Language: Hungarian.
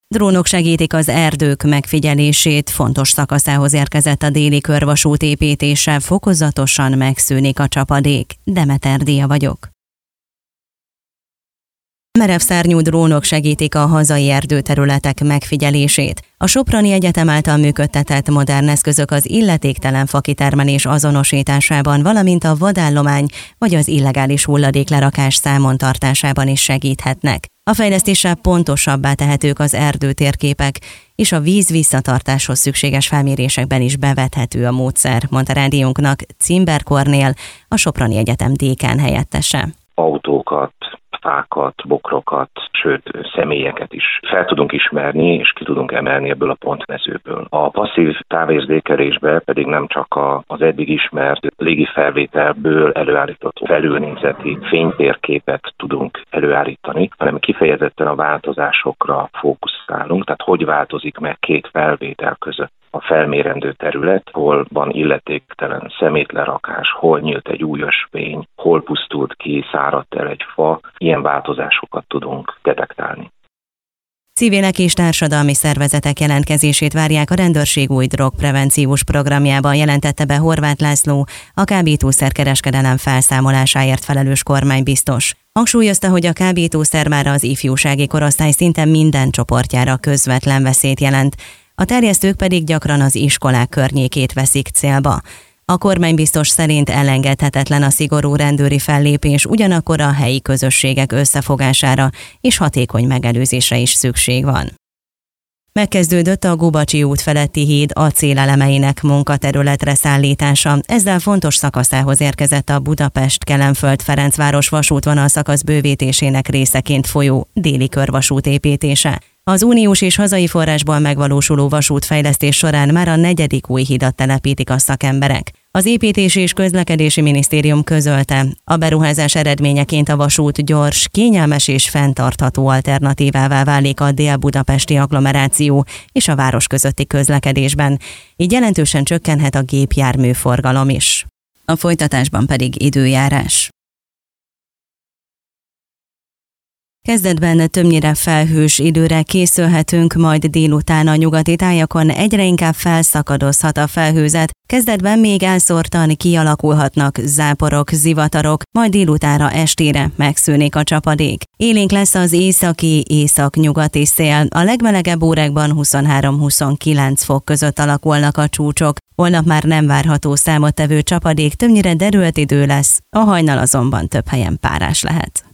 Drónok segítik az erdők megfigyelését, fontos szakaszához érkezett a déli körvasút építése, fokozatosan megszűnik a csapadék. Demeter Díja vagyok. Merevszárnyú drónok segítik a hazai erdőterületek megfigyelését. A Soproni Egyetem által működtetett modern eszközök az illetéktelen fakitermelés azonosításában, valamint a vadállomány vagy az illegális hulladéklerakás számon tartásában is segíthetnek. A fejlesztéssel pontosabbá tehetők az erdőtérképek, és a víz visszatartáshoz szükséges felmérésekben is bevethető a módszer, mondta rádiónknak Cimber Kornél, a Soproni Egyetem dékán helyettese. Autókat, fákat, bokrokat, sőt személyeket is fel tudunk ismerni, és ki tudunk emelni ebből a pontmezőből. A passzív távérzékelésbe pedig nem csak az eddig ismert légi felvételből előállított felülnézeti fénytérképet tudunk előállítani, hanem kifejezetten a változásokra fókuszálunk, tehát hogy változik meg két felvétel között a felmérendő terület, hol van illetéktelen szemétlerakás, hol nyílt egy új ösvény, hol pusztult ki, száradt el egy fa, ilyen változásokat tudunk detektálni. Civilek és társadalmi szervezetek jelentkezését várják a rendőrség új drogprevenciós programjában, jelentette be Horváth László, a kábítószerkereskedelem felszámolásáért felelős kormánybiztos. Hangsúlyozta, hogy a kábítószer már az ifjúsági korosztály szinte minden csoportjára közvetlen veszélyt jelent, a terjesztők pedig gyakran az iskolák környékét veszik célba. A kormánybiztos szerint elengedhetetlen a szigorú rendőri fellépés, ugyanakkor a helyi közösségek összefogására és hatékony megelőzésre is szükség van. Megkezdődött a Gubacsi út feletti híd acélelemeinek munkaterületre szállítása. Ezzel fontos szakaszához érkezett a Budapest-Kelenföld-Ferencváros vasútvonal szakasz bővítésének részeként folyó déli körvasút építése. Az uniós és hazai forrásból megvalósuló vasútfejlesztés során már a 4. új hidat telepítik a szakemberek. Az Építési és Közlekedési Minisztérium közölte, a beruházás eredményeként a vasút gyors, kényelmes és fenntartható alternatívává válik a dél-budapesti agglomeráció és a város közötti közlekedésben, így jelentősen csökkenhet a gépjárműforgalom is. A folytatásban pedig időjárás. Kezdetben többnyire felhős időre készülhetünk, majd délután a nyugati tájakon egyre inkább felszakadozhat a felhőzet, kezdetben még elszórtan kialakulhatnak záporok, zivatarok, majd délutánra estére megszűnik a csapadék. Élénk lesz az északi-északnyugati szél, a legmelegebb órákban 23-29 fok között alakulnak a csúcsok. Holnap már nem várható számottevő csapadék, többnyire derült idő lesz, a hajnal azonban több helyen párás lehet.